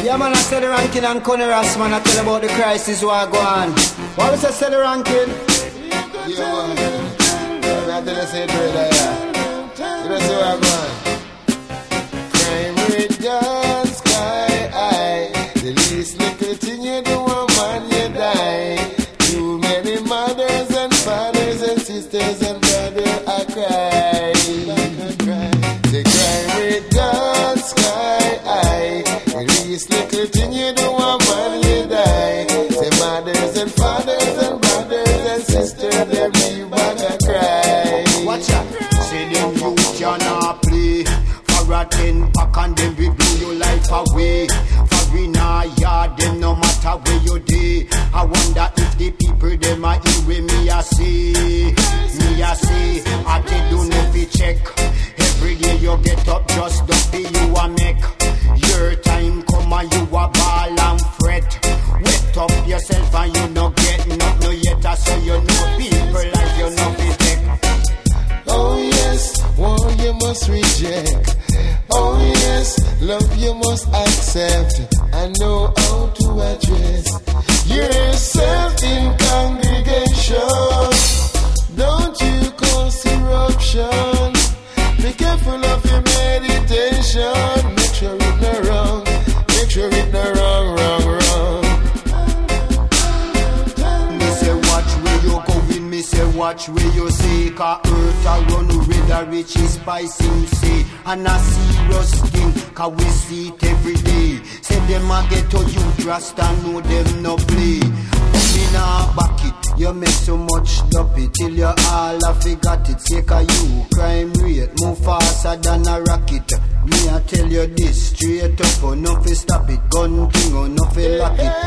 Yeah, man, I said the ranking and Connie Ross, man, I tell about the crisis where I go on. What was I say the ranking? Yeah, man. I tell you say it right there. You know see where I go on. Crime rate gone sky high. The least little thing you do, a man, you die. Too many mothers and fathers and sisters and brothers are crying. The crime rate gone sky high. The least little thing you do, a man, you die. The mothers and fathers and brothers and sisters, they leave back and cry. Watch out. Say them you cannot play. For a 10 pack and them we blow your life away. For in a yard, them no matter where you day. I wonder if the people them are in with me I say. Me I say, I tell you no fi check. Every day you get up just don't pay you a make. Your time come and you a ball and fret. Wet up yourself and you no get nothing yet. So you know people like you no fi take. Oh yes, war you must reject. Oh yes, love you must accept. And know how to address yourself in congregation. Don't you cause eruption. Be careful of your meditation. Make sure it's not wrong. Make sure it's not wrong. Me say watch where you going. Me say watch where you say. Cause earth a run with the richest spice him say. And a serious thing, cause we see it every day. Say them a get to you trust and know them no play. Me nah back it, you make so much duppy till you all a forgot it. Say cause you crime rate move faster than a rocket. Me I tell you this straight up, oh no fi stop it. Gun king, oh no fi lock it.